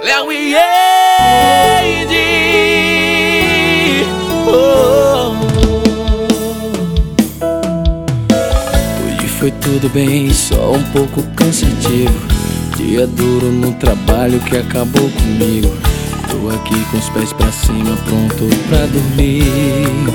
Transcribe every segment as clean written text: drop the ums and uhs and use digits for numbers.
Léo e Eide. Hoje foi tudo bem, só um pouco cansativo. Dia duro no trabalho que acabou comigo. Tô aqui com os pés pra cima, pronto pra dormir.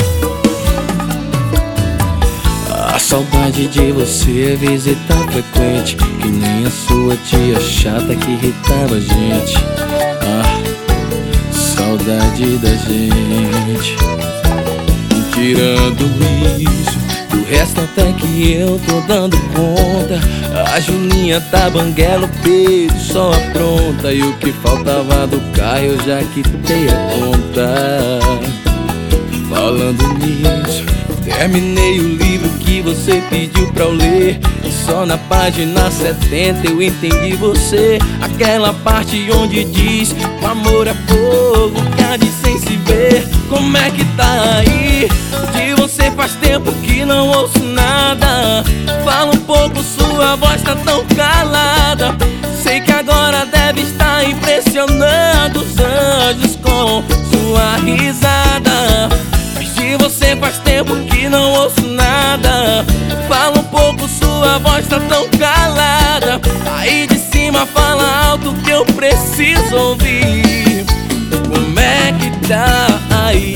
A saudade de você é visita frequente, que nem a sua tia chata que irritava a gente. Ah, saudade da gente. Tirando isso, do resto até que eu tô dando conta. A Julinha tá banguela, o Pedro só apronta. E o que faltava do carro eu já quitei a conta. Falando nisso, terminei o livro que você pediu pra eu ler. E só na página 70 eu entendi você. Aquela parte onde diz: o amor é fogo que há de sem se ver. Como é que tá aí? De você faz tempo que não ouço nada. Fala um pouco, sua voz tá tão calada. Sei que agora deve estar impressionando os anjos com sua risada. Mas de você faz tempo que não ouço nada. Fala um pouco, sua voz tá tão calada. Aí de cima fala alto que eu preciso ouvir. Como é que tá aí?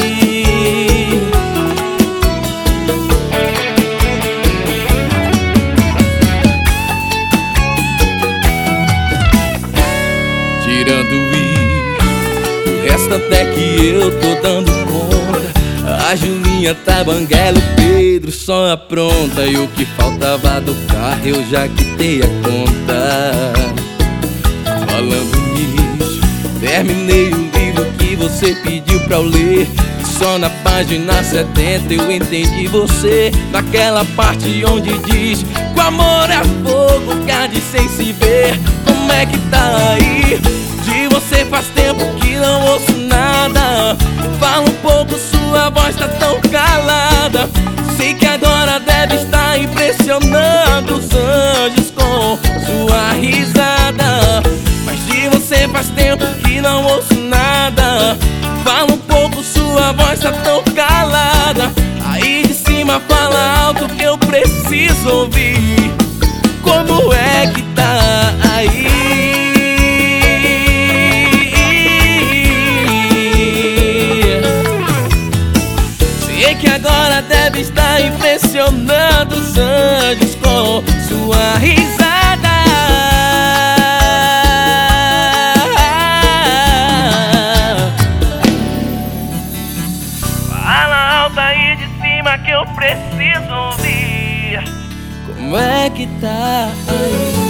Tirando isso, o resto até que eu tô dando conta. A Julinha tá banguela, o Pedro só apronta. E o que faltava do carro eu já quitei a conta. Falando nisso, terminei o livro que você pediu pra eu ler. E só na página 70 eu entendi você. Naquela parte onde diz: o amor é fogo que há de sem se ver. Como é que tá aí? De você faz tempo que não ouço nada. Fala um pouco, sua voz tá tão calada. Sei que agora deve estar impressionando os anjos com sua risada. Mas de você faz tempo que não ouço nada. Fala um pouco, sua voz tá tão calada. Aí de cima fala alto que eu preciso ouvir. Como é que tá aí? Sei que agora deve estar impressionando os anjos com sua risada. Fala alto aí de cima que eu preciso ouvir. Como é que tá aí?